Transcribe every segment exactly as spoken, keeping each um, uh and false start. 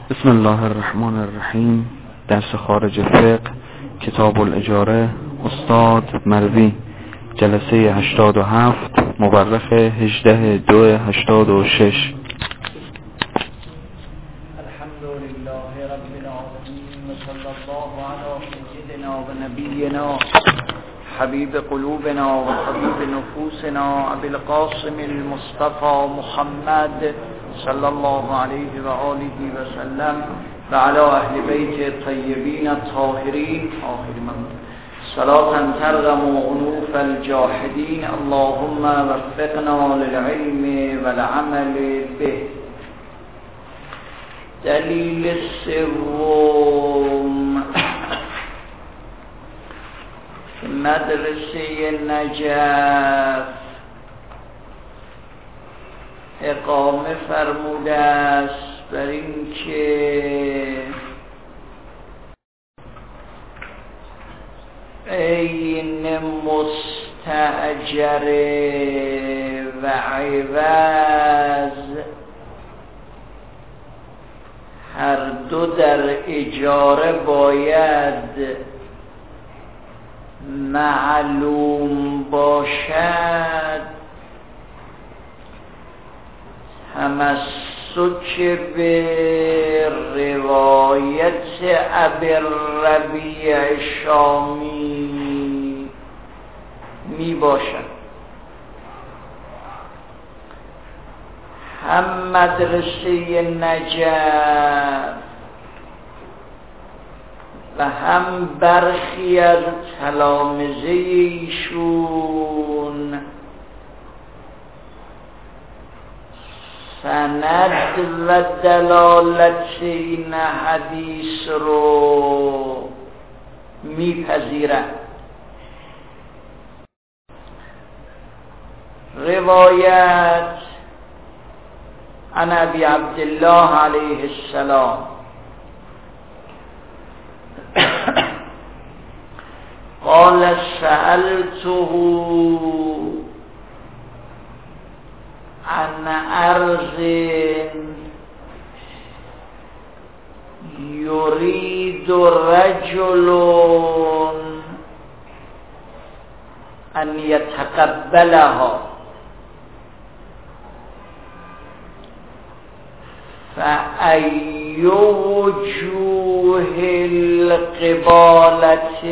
بسم الله الرحمن الرحیم. درس خارج فقه، کتاب الاجاره، استاد مروی، جلسه هشتاد و هفت، مورخ هجده دو هشتاد و شش. الحمد لله رب العالمین و صلی الله علی سیدنا و نبینا حبیب قلوبنا و طبیب نفوسنا ابی القاسم المصطفى محمد صلی الله علیه و آله و سلم و علی اهل بیت طیبین الطاهرین آخر من صلاة ترغم عنوف الجاحدین اللهم وفقنا للعلم والعمل به. دلیل سوم، مدرسه نجف اقامه فرموده است بر این که عین مستأجر و عوض هر دو در اجاره باید معلوم باشد. تمسک به روایت ابی الربیع شامی می باشد. هم مدرسه نجف و هم برخی از تلامذه ایشون سند و دلالت این حدیث رو میپذیرند. روایت عن ابی عبدالله علیه السلام قال سألته عن ارض يريد رجل ان يتقبلها فأي وجوه القبالة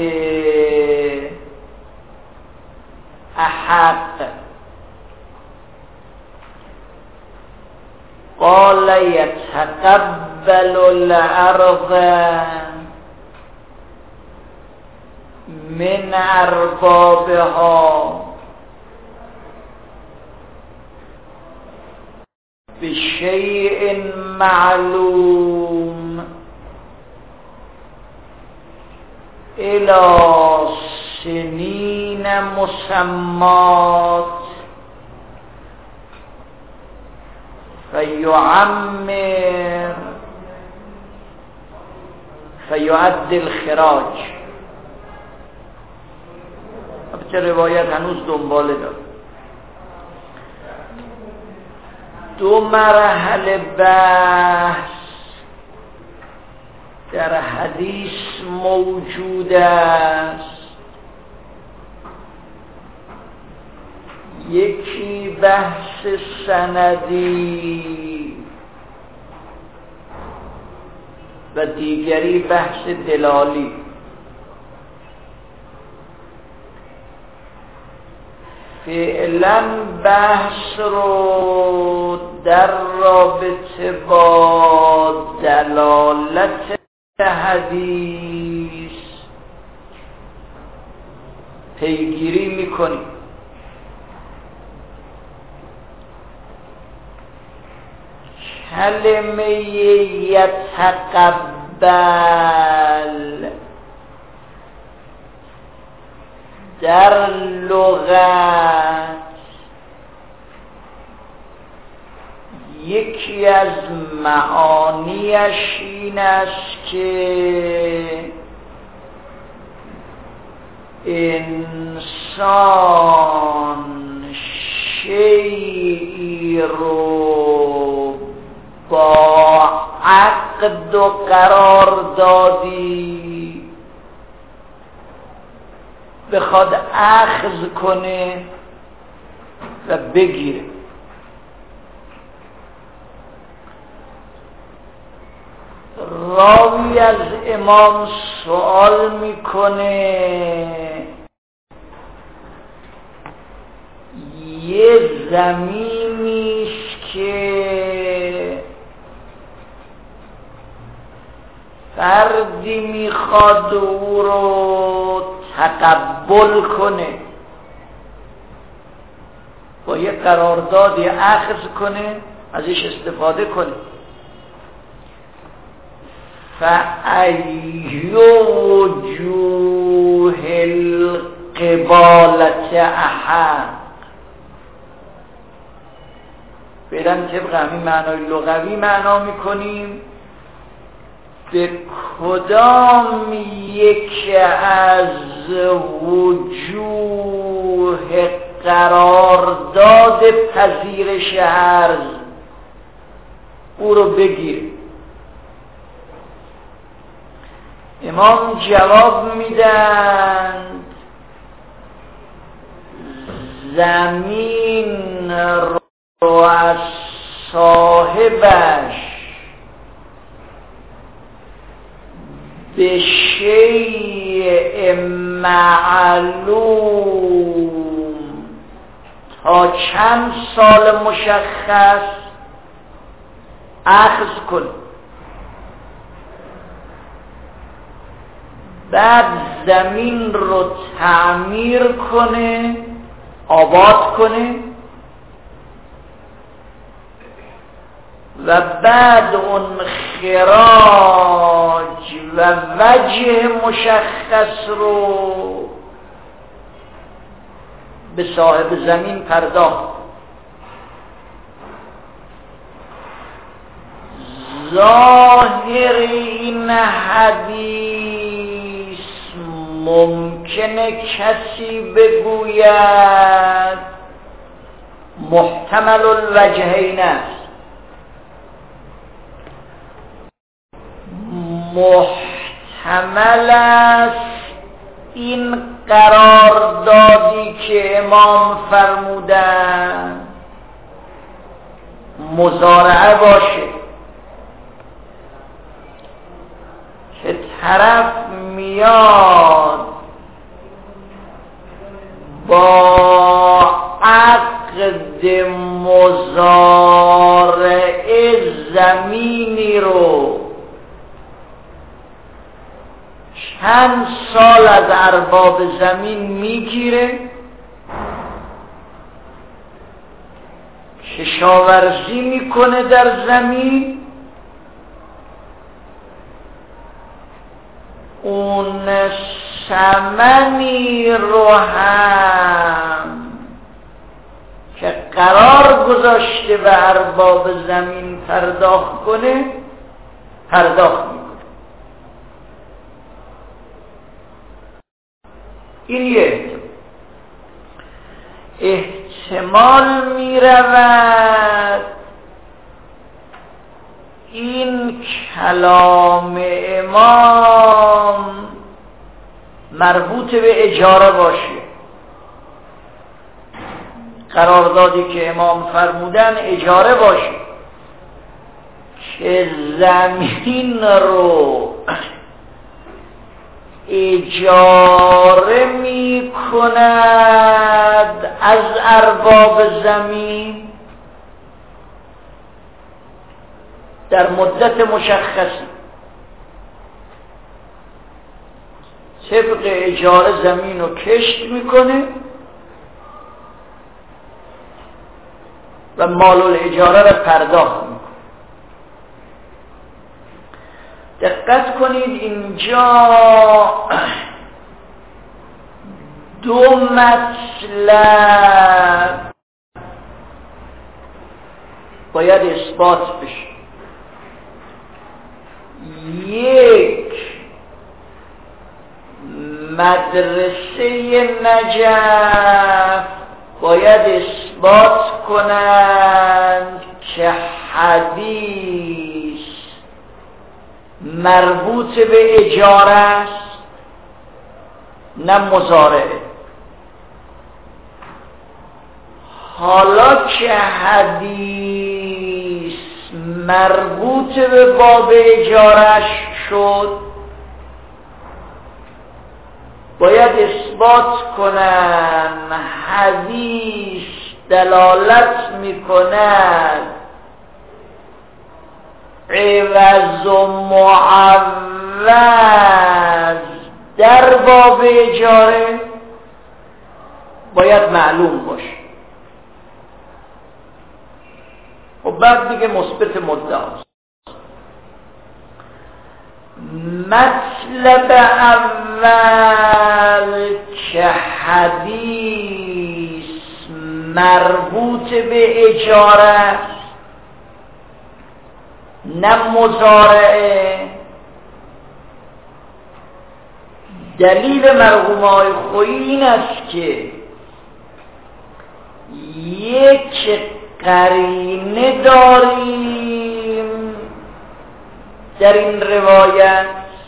أحق؟ قال يتقبل الأرض من أربابها بشيء معلوم إلى سنين مسمات فيعمر فيؤدي الخراج. البته روایت هنوز دنباله داره. دو مرحله بحث در حدیث موجود است. یکی بحث سندی و دیگری بحث دلالی. فعلا بحث رو در رابطه با دلالت حدیث پیگیری میکنیم. کلمه یتقبل در لغت یکی از معانیش این است که انسان شیئی رو با عقل عقد و قراردادی بخواد اخذ کنه و بگیره. راوی از امام سوال میکنه یه زمینیست که فردی میخواد او رو تقبل کنه، با یه قراردادی اخذ کنه، ازش استفاده کنه. فأی وجوه القبالة احق. فعلا طبق همین معنای لغوی معنا میکنیم به کدام یک از وجوه قرارداد پذیرش عرض او رو بگیر. امام جواب میدن زمین رو از صاحبش به شیء معلوم تا چند سال مشخص اخذ کن، بعد زمین رو تعمیر کنه، آباد کنه و بعد اون خراج و وجه مشخص رو به صاحب زمین پرداخت. ظاهر این حدیث ممکنه کسی بگوید محتمل الوجهین است، محتمل است این قراردادی که امام فرمودن مزارعه باشه که طرف میاد با عقد مزارعه زمینی رو چند سال از ارباب زمین میگیره، کشاورزی میکنه در زمین، اون ثمنی رو هم که قرار گذاشته به ارباب زمین پرداخت کنه پرداخت میکنه. این یه احتمال می رود این کلام امام مربوط به اجاره باشه. قراردادی که امام فرمودن اجاره باشه که زمین رو اجاره می کند از ارباب زمین در مدت مشخصی. طبق اجاره زمین رو کشت میکنه و مال الاجاره را پرداخت میکنه. دقت کنید اینجا دو مطلب باید اثبات بشه. یک، مدرسه نجف باید اثبات کنند که حدیث مربوط به اجاره است نه مضارعه. حالا که حدیث مربوط به باب اجارش شد، باید اثبات کنن حدیث دلالت میکند عوض و معوض در باب اجاره باید معلوم باشه. و بعد دیگه مثبت مدعاست. مطلب اول که حدیث مربوط به اجاره است نه مضارعه، دلیل مرحوم آقای خویی این است که یک قرینه داریم در این روایت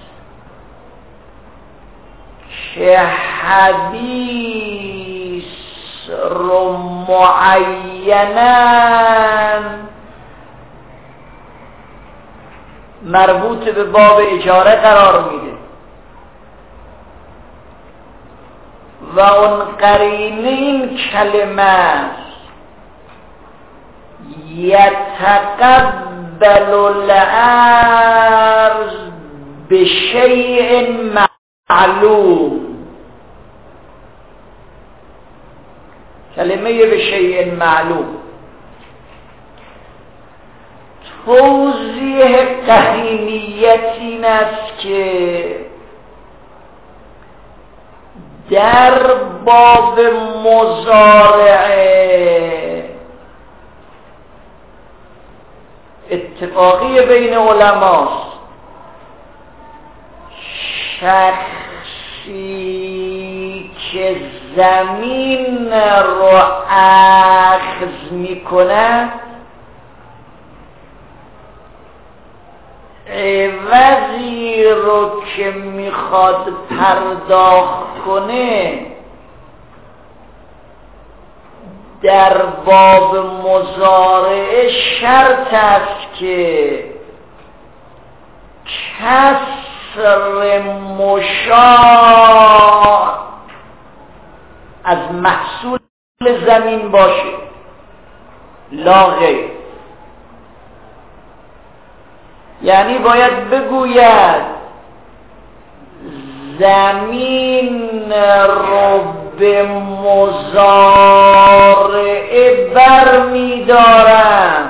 که حدیث رو معیناً مربوط به باب اجاره قرار میده و اون قرینه این کلمه است یتقبل العرض بشیء معلوم. کلمه بشیء معلوم توضیح قرینیت این است که در باب مضارعه اتفاقی بین علماست شخصی که زمین رو اخذ میکنه عوضی رو که میخواد پرداخت کنه در باب مضارعه شرط است که کسر مشاع از محصول زمین باشه لا غیر. یعنی باید بگوید زمین رو به مضارعه بر می دارم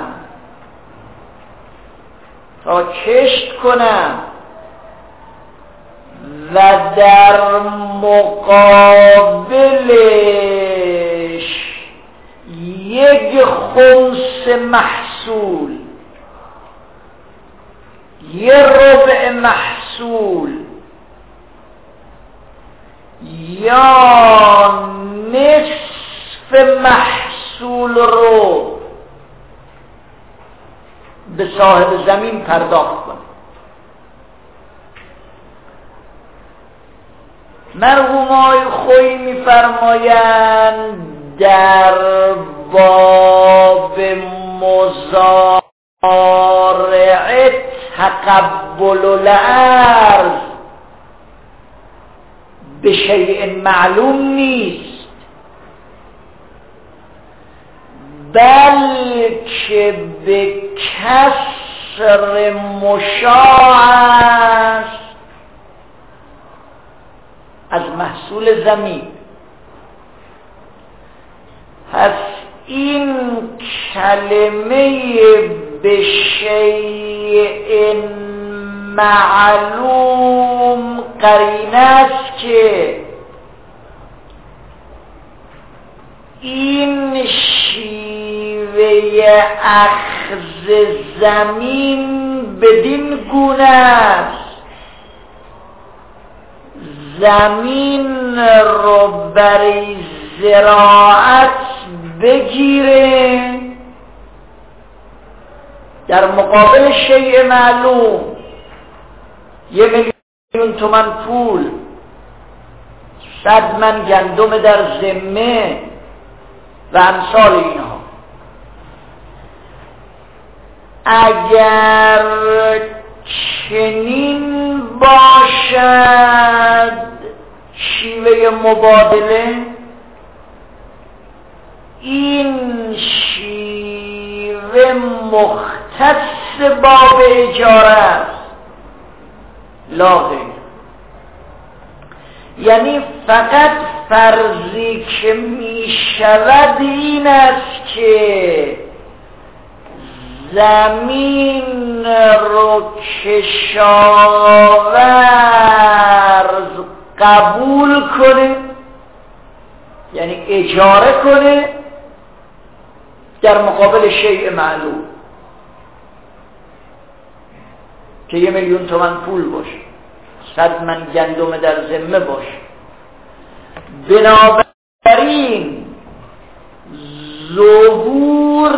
تا کشت کنم و در مقابلش یک خمس محصول، یه ربع محصول یا نصف محصول رو به صاحب زمین پرداخت کنه. مرحوم آقای خویی می‌فرمایند در باب مضارعه تقبل العرض به شیء معلوم نیست، بلکه به کسر مشاع است از محصول زمین. پس این کلمه به شیء معلوم قرینه است که این شیوه اخذ زمین بدین گونه است زمین رو برای زراعت بگیره در مقابل شیء معلوم یه میلیون تومن پول، صد من گندم در ذمه و امثال اینها. اگر چنین باشد شیوه مبادله، این شیوه مختص باب اجاره است لا غیر. یعنی فقط فرضی که می شود این است که زمین رو کشاورز قبول کنه، یعنی اجاره کنه در مقابل شیء معلوم که یه میلیون تومن پول باشه، صد من گندم در ذمه باشه. بنابراین ظهور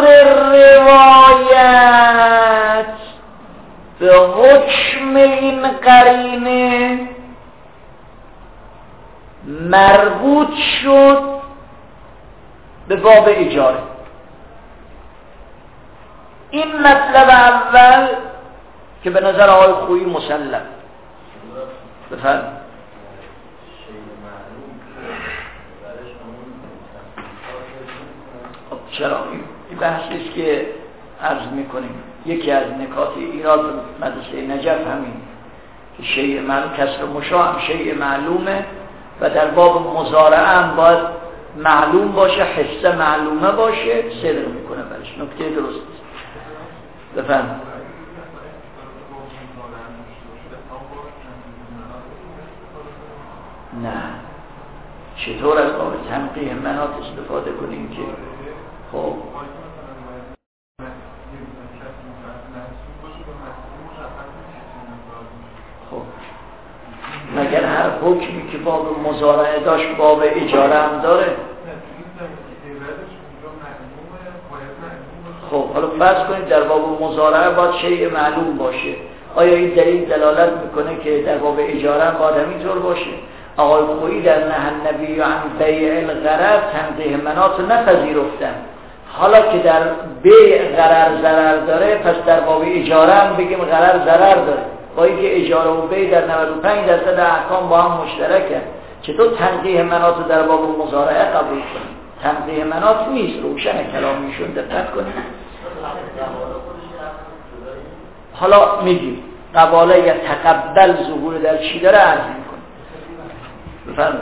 روایت به حکم این قرینه مربوط شد به باب اجاره. این مطلب اول که به نظر آقای خویی مسلم. بفرمایید. خب چرا این بحثیست که عرض میکنیم. یکی از نکات ایراد مدرسه نجف همین که شیء معلوم، کسر مشاع هم شیء معلومه و در باب مضارعه هم باید معلوم باشه، حصه معلومه باشه، صدق میکنه برش. نکته درست است. بفرمایید. نه، چطور از باب تنقیح منات استفاده کنیم که خب خب مگر هر حکمی که باب مضارعه داشت باب اجاره هم داره؟ خب حالا فرض کنید در باب مضارعه باید شیء معلوم باشه. آیا این دلیل دلالت میکنه که در باب اجاره هم باید همینطور باشه؟ آقای خویی در نهی النبی عن بیع الغرر تنقیح منات نپذیرفتن. حالا که در بیع غرر ضرر داره، پس در باب اجاره هم بگیم غرر ضرر داره، با اینکه اجاره و بیع در نود و پنج درصد احکام با هم مشترکه. چطور تنقیح منات در باب مضارعه قبول کنیم؟ تنقیح منات نیست، روشن کلامیشون دقت کنیم. حالا میگیم قباله یا تقبل ظهور در چی داره عرض میکنیم. بفرمایید.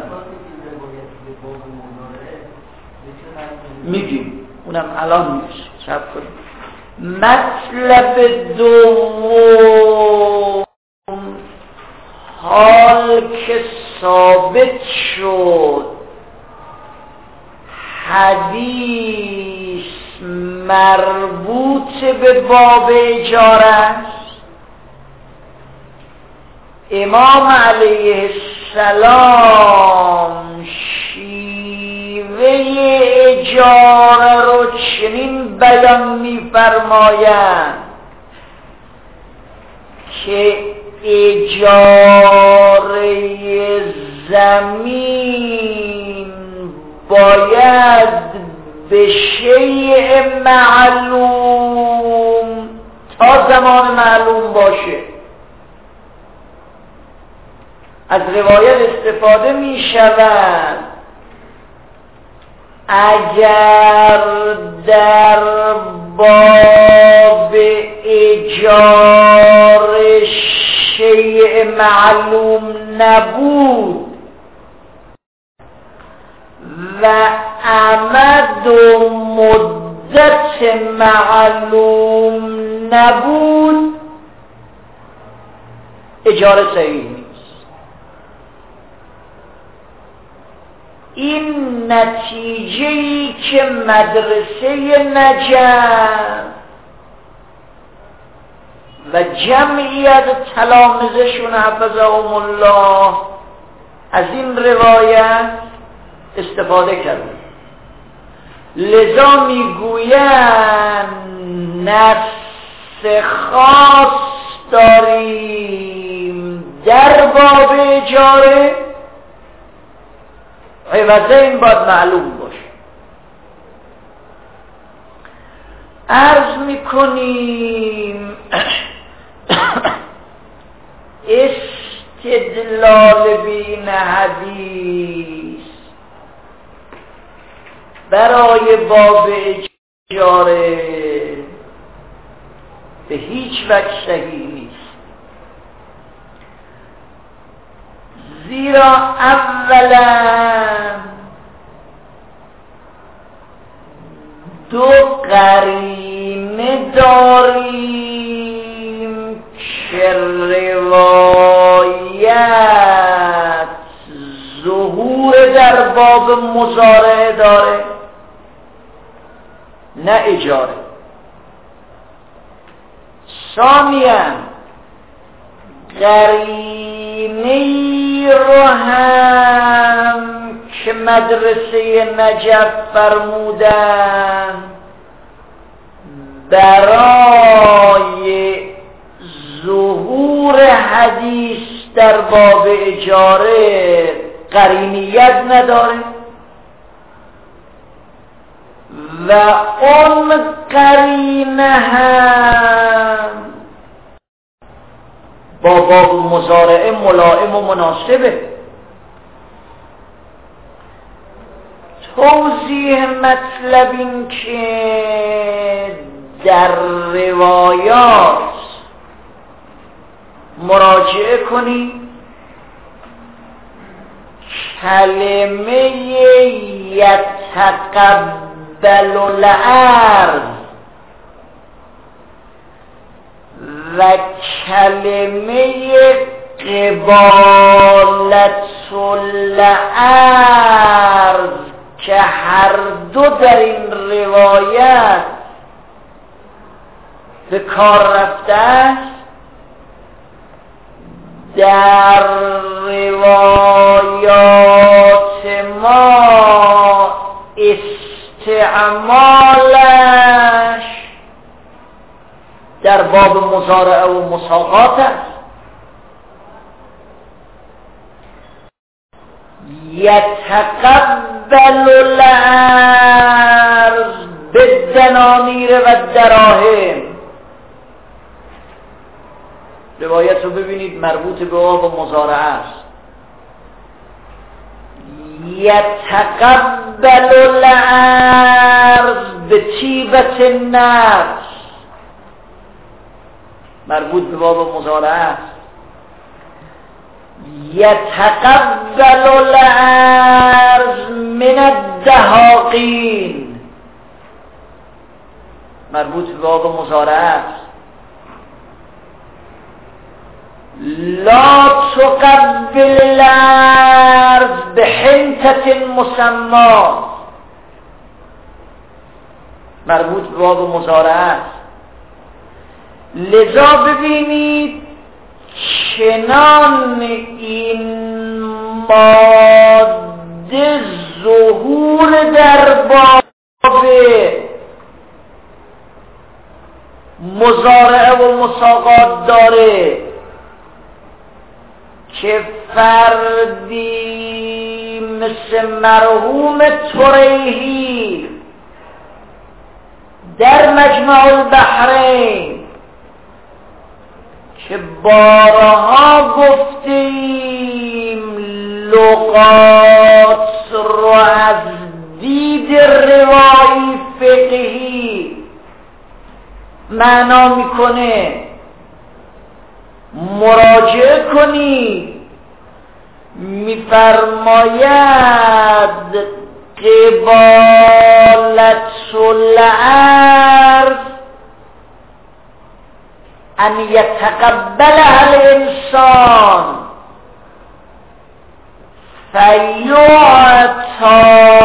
میگیم اونم الان نیست، صبر کنیم. مطلب دوم، حال که ثابت شد حدیث مربوط به باب اجاره است، امام علیه السلام شیوه اجاره رو چنین بیان می‌فرمایند که اجاره زمین باید به شیء معلوم تا زمان معلوم باشه. از روایت استفاده می شود اگر در باب اجاره شیء معلوم نبود و امد و مدت معلوم نبود، اجاره صحیح نیست. این نتیجه‌ای که مدرسه نجف و جمعی از تلامذه‌شون حفظهم الله از این روایت استفاده کرد. لذا میگویند نص خاص داریم باب اجاره عوضه این باید معلوم باشه. عرض میکنیم استدلال بین حدیث برای باب اجاره به هیچ وجه صحیح نیست، زیرا اولا دو قرینه داریم که روایت ظهور در باب مضارعه داره نه اجاره. ثانیاً قرینه‌ای رو هم که مدرسه نجف فرمودن برای ظهور حدیث در باب اجاره قرینیت نداره و اون قرینه هم با باب مضارعه ملائم و مناسبه. توضیح مطلب این که در روایات مراجعه کنی کلمه یتقبل العرض و کلمه قبالت العرض که هر دو در این روایت به کار رفته است، در روایات ما استعمالش در باب مضارعه و مساقات است. یتقبل العرض بالدنانیر و دراهم، روایت رو ببینید مربوط به باب مضارعه است. یتقبل العرض به طیبت النفس، مربوط به باب مضارعه است. یتقبل العرض من الدهاقین، مربوط به باب مضارعه است. لا تقبل العرض بحنطة مسمى، مربوط به باب مضارعه است. لذا ببینید چنان این ماده ظهور در باب مضارعه و مساقات داره که فردی مثل مرحوم طریحی در مجمع البحرین که بارها گفتیم لغات رو از دید روایی فقهی معنا میکنه، مراجعه کنی. میفرماید قبالت العرض ان یتقبلها الانسان فیعطا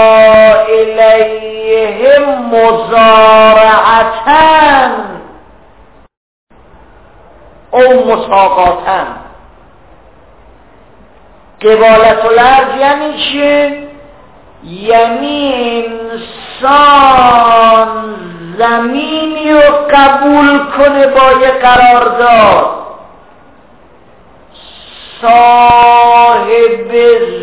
الیه مضارعتاً او مساقاتاً. قبالت العرض یعنی چه؟ یعنی انسان زمینی رو قبول کنه با یه قرارداد، صاحب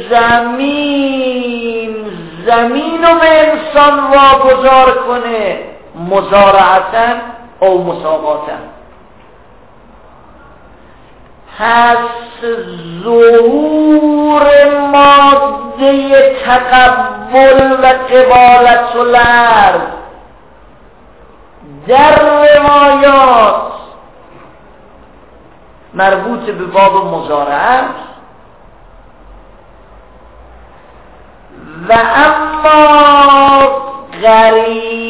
زمین زمین رو به انسان واگذار کنه مزارعتاً او مساقاتاً. پس ظهور ماده تقبل و قبالت الارض در روایات مربوط به باب مزارعه و اما غریب